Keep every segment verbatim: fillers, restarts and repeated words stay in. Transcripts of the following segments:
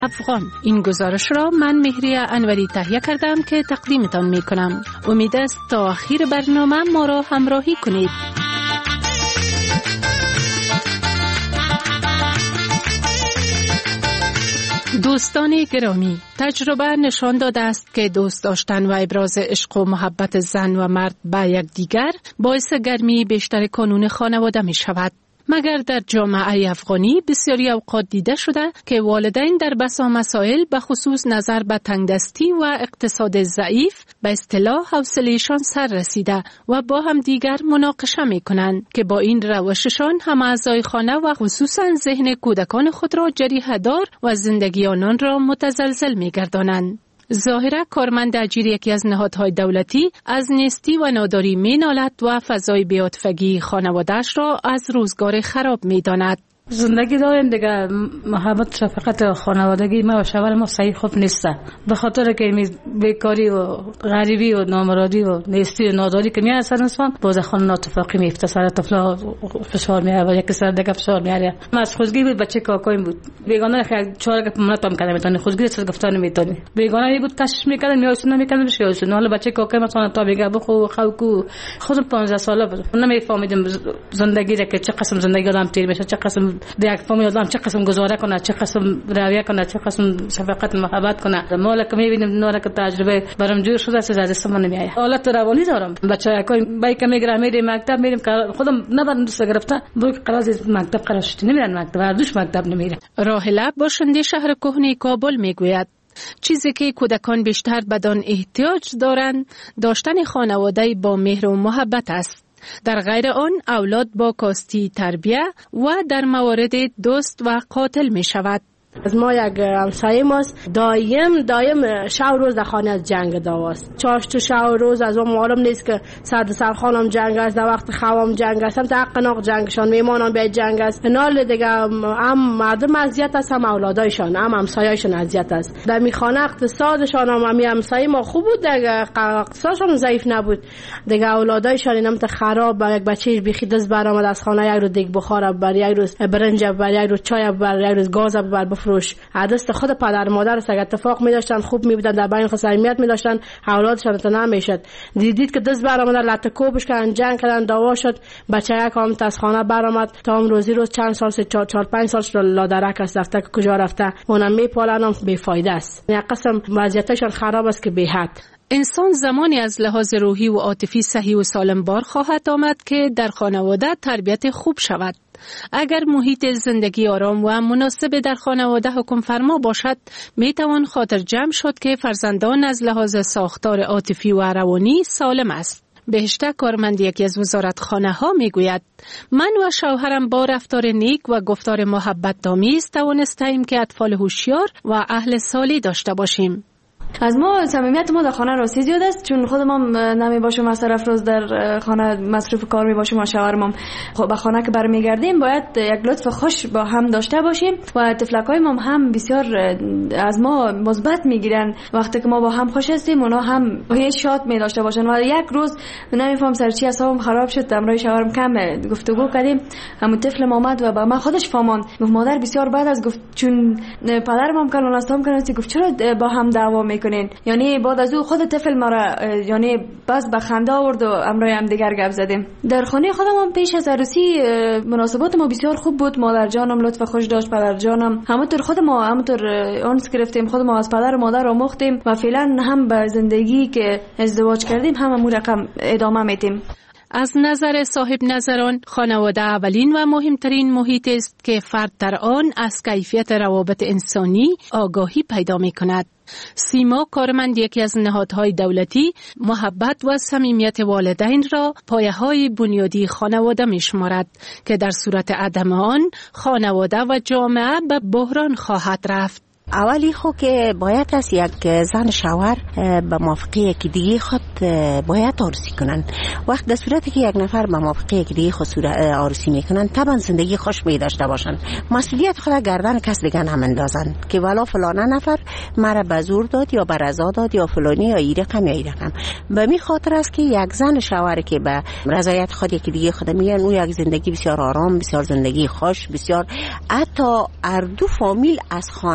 افغان. این گزارش را من مهریه انوری تهیه کردم که تقدیمتان می کنم. امید است تا آخر برنامه ما را همراهی کنید. دوستان گرامی، تجربه نشان داده است که دوست داشتن و ابراز عشق و محبت زن و مرد به یکدیگر باعث گرمی بیشتر کانون خانواده می شود. مگر در جامعه افغانی بسیاری اوقات دیده شده که والدین در بسا مسائل به خصوص نظر به تنگدستی و اقتصاد ضعیف به اصطلاح حوصله‌شان سر رسیده و با هم دیگر مناقشه می کنند که با این روششان هم اعضای خانه و خصوصا ذهن کودکان خود را جریحه دار و زندگی آنان را متزلزل می گردانند. ظاهرا کارمند اجیر یکی از نهادهای دولتی از نیستی و ناداری می نالد و فضای بی‌عاطفگی خانواده‌اش را از روزگار خراب می داند. زندگی داریم دیگه، محبت شفقت خانوادگی ما و شوهر ما صحیح خوب نیست، به خاطر که بیکاری و غریبی و نامرادی و نیستی و ناداری که میاد سر انسان باز خانه اتفاقی میفته، سر طفلا فشار میاره و یک سر دیگه فشار میاره. ما از خودگی بود بچه کاکایم بود، بیگانه خیلی چهار گپ منو تام کردم میتونی خودگی چه گفتن میتونی، بیگانه بود کشش میکردن میاسون نمیکردن شیاسون. حالا بچه کاکایم مثلا تا میگه بخو خوکو خودم پانزده ساله بود، نمیفهمیدم زندگی را که چه قسم زندگی آدم تیر میشه، چه قسم دیگه فامیل آدم چه قسم گزاره کنه، چه قسم رویه کنه، چه قسم شفقت محبت کنه. ما که میبینیم نوره که تجربه برام جور شده از دست من نمیاد. حالت روانی دارم، بچه کوی بای که میگرم میریم مکتب میریم خودم نبرم دوست گرفته برو قراز مکتب قراشتی نمیرن مکتب اردوش مکتب نمیره. راهله باشنده شهر کهنه کابل میگوید چیزی که کودکان بیشتر بدان احتیاج دارند داشتن خانواده با مهر و محبت است. در غیر آن اولاد با کاستی تربیه و در موارد دوست و قاتل می شود. از ما یک همسایه ماست دایم دایم شب روز در خانه از جنگ داواست، چاش تو شب روز از اون معلوم نیست که صد سر خانم جنگ است، در وقت خوام جنگ است، هم تا قناق جنگشان میمانان به جنگ است. نال دیگه هم مردم اذیت است، هم اولادایشان هم همسایه‌شان اذیت است. در میخانه اقتصادشان هم همین همسایه ما خوب بود دیگه، اقتصادشان ضعیف نبود دیگه، اولادایشان اینم تا خراب با یک بچه‌ش بیخی دست برآمد از خانه، یک روز دیگ بخار بر، یک روز برنج بر، یک روز چای بر، یک روز گاز بر فروش. عدست خود پدر مادر است اگه اتفاق می داشتن خوب می بودن، در بین خود صمیمیت می داشتن، اولادشان تو نمیشد. دیدید که دست برآمد لطه کوبش کردن، جنگ کردن، دعوا شد، بچه یک هم از خانه برآمد تا هم روزی روز چند سال سه چهار چهار پنج سالش لادرک است، رفته که کجا رفته اونم میپالن، هم بیفایده است. یک قسم وضعیتشان خراب است که بی حد. انسان زمانی از لحاظ روحی و عاطفی صحیح و سالم بار خواهد آمد که در خانواده تربیت خوب شود. اگر محیط زندگی آرام و مناسب در خانواده حکم فرما باشد، می توان خاطر جمع شد که فرزندان از لحاظ ساختار عاطفی و روانی سالم است. بهشته کارمند یکی از وزارتخانه ها می گوید من و شوهرم با رفتار نیک و گفتار محبت آمیز توانستیم که اطفال هوشیار و اهل صالح داشته باشیم. از ما صمیمیت ما در خانه راستی زیاد است، چون خودم هم نمی باشم از طرف روز در خانه مصروف کار می باشم و شوهرم خب به خانه که برمیگردیم باید یک لطف خوش با هم داشته باشیم و طفلکای ما هم بسیار از ما مثبت میگیرن. وقتی که ما با هم خوش هستیم اونا هم هیچ شاد می داشته باشن. و یک روز نمیفهم سر چی اعصابم خراب شد، امروز شوهرم کم گفتگو کردیم، همون طفل اومد و با من خودش فهماند، گفت مادر بسیار بد از گفت چون پدرم هم کلان استام کنه، گفت چرا با هم دعوا کنین. یعنی بعد از او خود طفل مرا یعنی بس به خنده آورد و امروز هم دیگر گپ زدیم. در خانه خودم هم پیش از عروسی مناسبات ما بسیار خوب بود، مادر جانم لطف خوش داشت، پدر جانم همونطور خود ما همونطور اونس گرفتیم، خود ما از پدر و مادر آموختیم و فعلا هم به زندگی که ازدواج کردیم هم همون رقم ادامه میدیم. از نظر صاحب نظران خانواده اولین و مهمترین محیط است که فرد در آن از کیفیت روابط انسانی آگاهی پیدا می کند. سیما کارمند یکی از نهادهای دولتی محبت و صمیمیت والدین را پایه‌های بنیادی خانواده می شمارد که در صورت عدم آن خانواده و جامعه به بحران خواهد رفت. اولی خو که باید از یک زن شوهر به موافقه یکی دیگه خود باید عروسی کنن. وقت در صورتی که یک نفر به موافقه یکی دیگه خود عروسی میکنن طبعا زندگی خوش می داشته باشن، مسئولیت خود گردن کس دیگه نمیندازن که والا فلانه نفر مرا به زور داد یا به رضا داد یا فلانی یا ای رقم یا ای رقم. به می خاطر است که یک زن شوهر که به رضایت خود یکی دیگه خود میگن او یک زندگی بسیار آرام، بسیار زندگی خوش، بسیار حتی هر دو فامیل از خاندان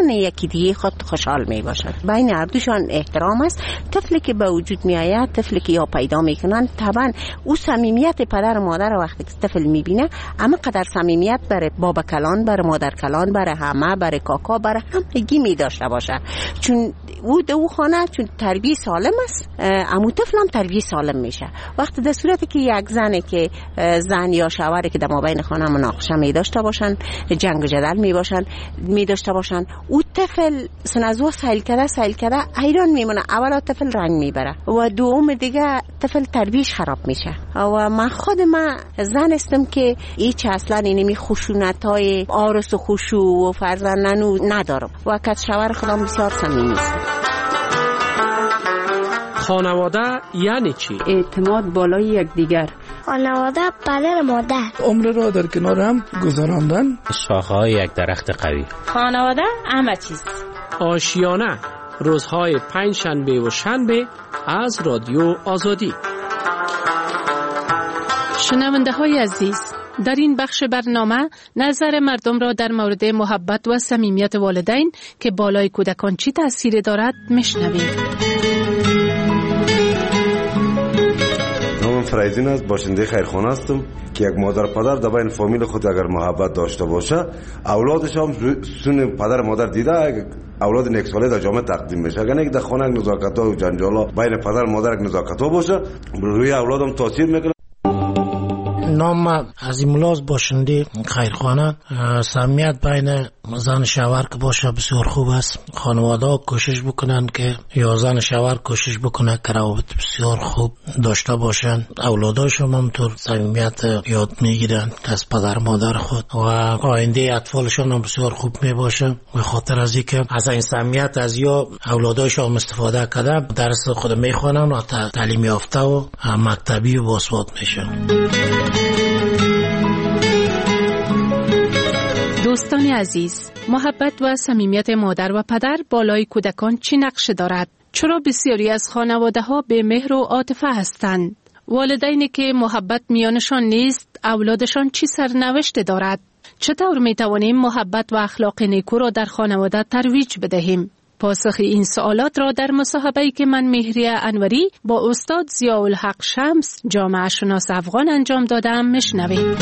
زن یکی دیگه خود خوشحال می باشد. بین هر دوشان احترام است. طفلی که به وجود می آید، طفلی که یا پیدا می کنن، طبعا او صمیمیت پدر و مادر وقتی که طفل می بینه، اما قدر صمیمیت برای بابا کلان، برای مادر کلان، برای همه، برای کاکا، برای همگی می داشته باشه. چون او دو خانه چون تربیت سالم است، امو طفل هم تربیت سالم میشه. وقتی در صورتی که یک زنه که زن یا شوهری که در مابین خانه مناقشه می داشته باشن، جنگ و جدل می باشن، می داشته باشن، او طفل سنازو سایل کرده سایل کرده حیران میمونه. اولا طفل رنگ میبره و دوم دیگه طفل تربیتش خراب میشه. و من خود من زن استم که هیچ اصلا اینمی خشونتای آرس و خشوع و فرزندنو ندارم و که شوهر خودم بسیار صمیمی است. خانواده یعنی چی؟ اعتماد بالای یکدیگر. خانواده پدر مادر. عمر را در کنار هم گذراندن. شاخه‌های یک درخت قوی. خانواده همه چیز. آشیانه روزهای پنج شنبه و شنبه از رادیو آزادی. شنونده های عزیز، در این بخش برنامه نظر مردم را در مورد محبت و صمیمیت والدین که بالای کودکان چی تأثیر دارد میشنویم. نامم فرایدین است، باشنده خیرخانه هستم که یک مادر پدر در بین فامیل خود اگر محبت داشته باشه، اولادش هم سون پدر مادر دیده اولاد نیکساله در جامعه تقدیم میشه. اگر یک در خانه یک نزاکت‌ها و جنجالا بین پدر مادر یک نزاکت‌ها باشه، روی اولادم تاثیر میکنه. نام عظیم‌الاز باشنده خیرخانه. صمیمیت بین زن شوهر که باشه بسیار خوب است. خانواده کوشش بکنن که یا زن شوهر کوشش بکنه که روابط بسیار خوب داشته باشن. اولاداشون هم طور صمیمیت یاد میگیرن از پدر مادر خود و آینده اطفالشون هم بسیار خوب میباشه. به خاطر از اینکه از این صمیمیت از یا اولاداشون استفاده کرده درس خود میخوانن و تعلیم یافته و مکتبی و باسواد میشن. دوستان عزیز، محبت و صمیمیت مادر و پدر بالای کودکان چی نقش دارد؟ چرا بسیاری از خانواده‌ها به مهر و عاطفه هستند؟ والدینی که محبت میانشان نیست، اولادشان چی سرنوشت دارد؟ چطور می توانیم محبت و اخلاق نیکو را در خانواده ترویج بدهیم؟ پاسخ این سوالات را در مصاحبه‌ای که من مهریه انوری با استاد ضیاءالحق شمس، جامعه شناس افغان انجام دادم میشنوید.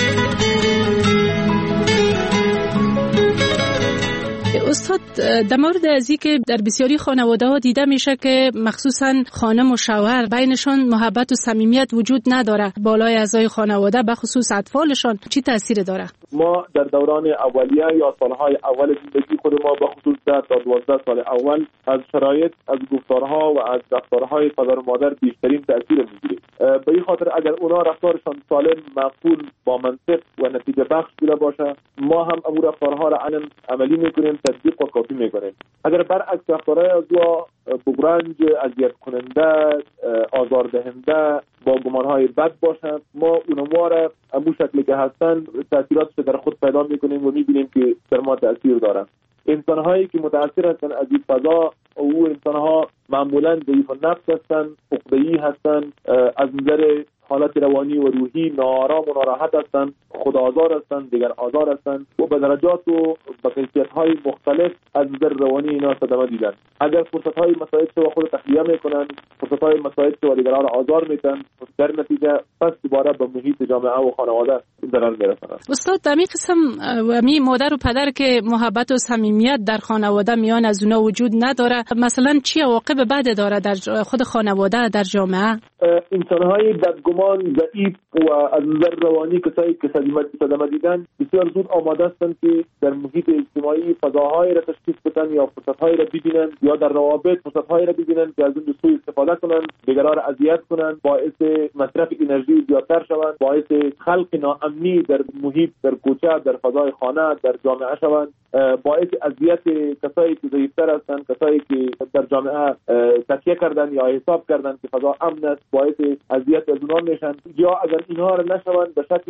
استاد، در مورد از این که در بسیاری خانواده ها دیده میشه که مخصوصا خانم و شوهر بینشان محبت و صمیمیت وجود نداره، بالای اعضای خانواده به خصوص اطفالشان چی تاثیر داره؟ ما در دوران اولیه یا سالهای اول زندگی خود ما به خصوص ده تا دوازده سال اول از شرایط، از گفتارها و از رفتارهای پدر و مادر بیشترین تاثیر میگیریم. به این خاطر اگر اونا رفتارشان سالم، معقول، با منطق و نتیجه بخش بوده باشه، ما هم امور رفتارها را علم عملی میکنیم، تطبیق و کافی میکنیم. اگر برعکس رفتارهای از دو بگرنج، اذیت کننده، آزاردهنده، با گمانهای بد باشند، ما اونها را امو شکلی که هستن تاثیراتش در خود پیدا میکنیم و میبینیم که در ما تاثیر دارن. انسانهایی که متاثر هستن از این فضا او انسانها معمولا ضعیف النفس هستن، عقده‌ای هستن، از نظر حالت روانی و روحی ناآرام و ناراحت هستند، خودآزار هستند، دیگر آزار هستند و به درجات و به کیفیت‌های مختلف از نظر روانی اینا صدمه دیدن. اگر فرصت‌های مساعد شو خود تخلیه میکنن، فرصت‌های مساعد شو دیگران را آزار میتن، در نتیجه پس دوباره به محیط جامعه و خانواده ضرر میرسند. استاد، در این قسم و می مادر و پدر که محبت و صمیمیت در خانواده میان از اونا وجود نداره، مثلا چی عواقب بد داره در خود خانواده، در جامعه؟ انسان‌های بدگمان، ضعیف و از نظر روانی کسایی که صدمه دیدن بسیار زود آماده هستند که در محیط اجتماعی فضاهایی را تشخیص بدن یا فرصت‌هایی را ببینن یا در روابط فرصت‌هایی را ببینن که از اون سوء استفاده کنن، دیگران را اذیت کنن، باعث مصرف انرژی زیادتر شوند، باعث خلق ناامنی در محیط، در کوچه، در فضای خانه، در جامعه شوند، باعث اذیت کسایی که ضعیف‌تر هستند، کسایی که در جامعه تکیه کردن یا حساب کردن که فضا امن است، باعث اذیت از اونها میشن. یا اگر اینها را نشوند به شکل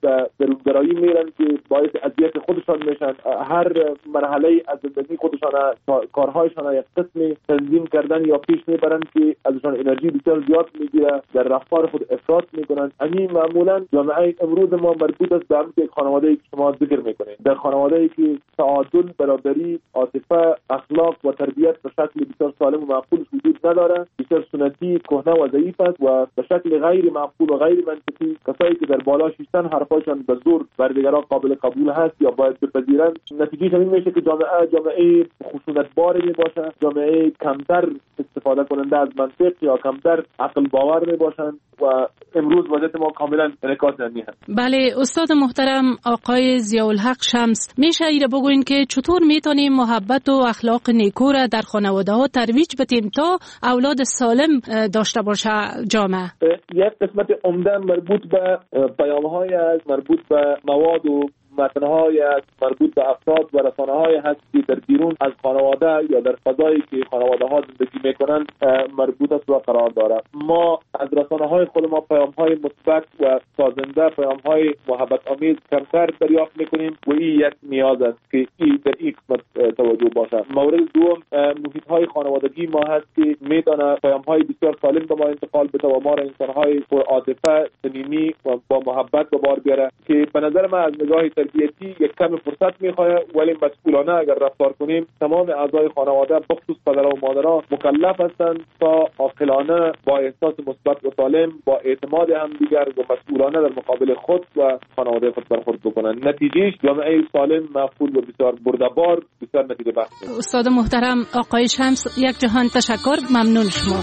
به درونگرایی میرن که باعث اذیت خودشان میشن. هر مرحله از زندگی خودشان کارهایشان یک قسمی تنظیم کردن یا پیش میبرن که ازشان انرژی بسیار زیاد میگیره، در رفتار خود افراط میکنن. این معمولا جامعه امروز ما مربوط است به همین یک خانواده‌ای که شما ذکر میکنید، در خانواده‌ای که تعادل، برابری، عاطفه، اخلاق و تربیت به شکل بسیار سالم و معقول وجود نداره، بسیار سنتی، کهنه و ضعیف است و به شکل غیر معقول و غیر منطقی کسایی که در بالا شیشتن حرفاشان به زور بر دیگران قابل قبول هست یا باید بپذیرند. نتیجه همین میشه که جامعه جامعه خشونت‌بار میباشه، جامعه کمتر استفاده کننده از منطق یا کمتر عقل باور میباشند و امروز وضعیت ما کاملا انعکاس همین هست. بله استاد محترم آقای ضیاءالحق شمس، میشه ایره بگوین که چطور میتونیم محبت و اخلاق نیکو را در خانواده ها ترویج بدیم تا اولاد سالم داشته باشه جامعه؟ یک قسمت عمده مربوط به پیام‌های از مربوط به مواد و متن‌های از مربوط به افراد و رسانه‌های هست که در بیرون از خانواده یا در فضایی که خانواده‌ها زندگی می‌کنند مربوط است و قرار دارد. ما از رسانه‌های خود ما پیام‌های مثبت و سازنده، پیام‌های محبت آمیز کمتر دریافت می‌کنیم و این یک نیاز است که این در این قسمت توجه باشد. مورد دوم محیط‌های خانوادگی ما هست که می‌تونه پیام‌های بسیار سالم به ما انتقال بده و ما را انسان‌های پرعاطفه، صمیمی و با محبت به بار بیاره که به نظر من از نگاه تربیتی یک کم فرصت میخواه، ولی مسئولانه اگر رفتار کنیم تمام اعضای خانواده بخصوص پدر و مادرها مکلف هستند تا عاقلانه با احساس مثبت و سالم با اعتماد همدیگر و مسئولانه در مقابل خود و خانواده خود برخورد بکنند. نتیجهش جامعه سالم، مفعول و بسیار برده‌بار، بسیار نتیجه بخش. استاد محترم آقای شمس، یک جهان تشکر، ممنون شما.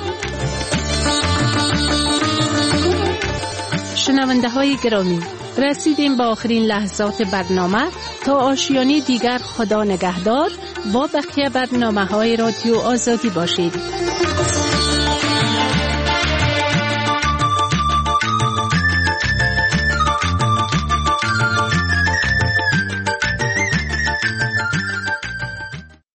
شنونده های گرامی، رسیدیم با آخرین لحظات برنامه. تا آشیانه دیگر خدا نگهدار. با بقیه برنامه های رادیو آزادی باشید.